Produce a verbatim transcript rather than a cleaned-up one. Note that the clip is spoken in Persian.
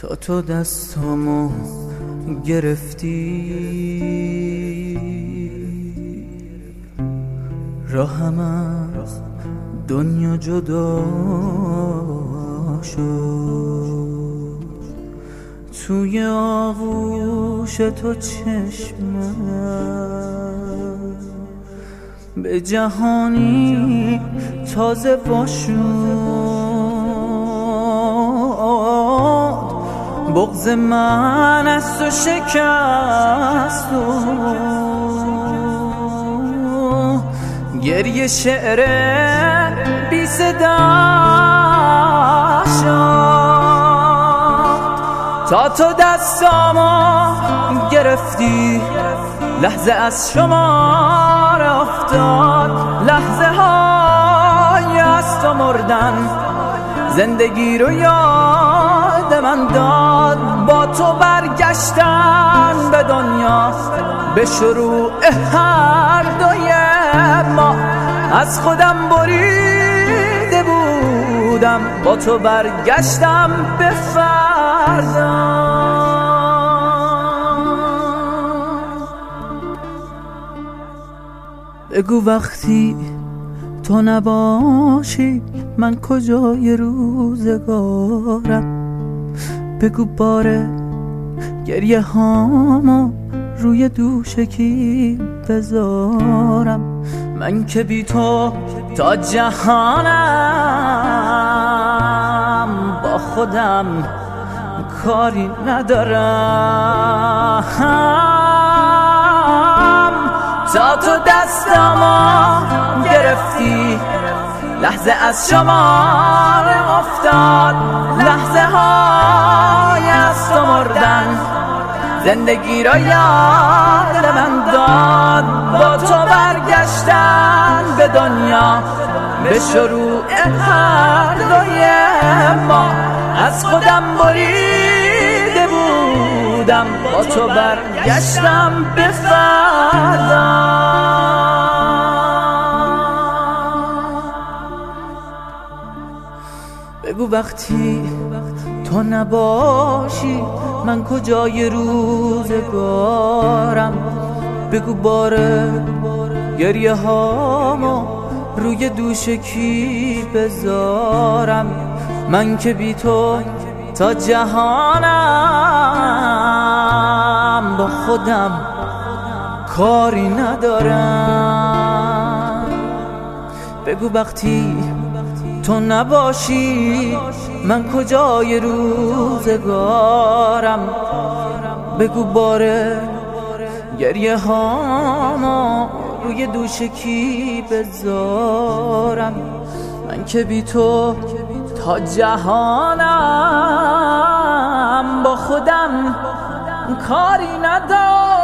تا تو دستامو گرفتی راهم از دنیا جدا شد، توی آغوش تو چشمم به جهانی تازه باشد. بغض من از تو شکست و گریه شعر بی صدا شد. تا تو دستامو گرفتی لحظه از شمار افتاد، لحظه های از تو مردن زندگی رو یاد من داد. با تو برگشتن به دنیا به شروع هر دوی ما، از خودم بریده بودم با تو برگشتم به فردا. بگو وقتی تو نباشی من کجای روزگارم، بگو باره گریه هامو روی دوش کی بذارم. من که بی تو تا جهانم با خودم کاری ندارم. تا تو دستامو گرفتی لحظه از شمار افتاد، لحظه های از تو مردن زندگی را یاد من داد. با تو برگشتن به دنیا به شروع هر دوی ما، از خودم بریده بودم با تو برگشتم به فردا. بگو وقتی تو نباشی من کجای روزگارم، بگو باره گریه هامو روی دوش کی بذارم. من که بی تو تا جهانم با خودم کاری ندارم. بگو وقتی تو نباشی من کجای روزگارم، بگو باره گریه هامو روی دوش کی بذارم. من که بی تو تا جهانم با خودم کاری ندارم.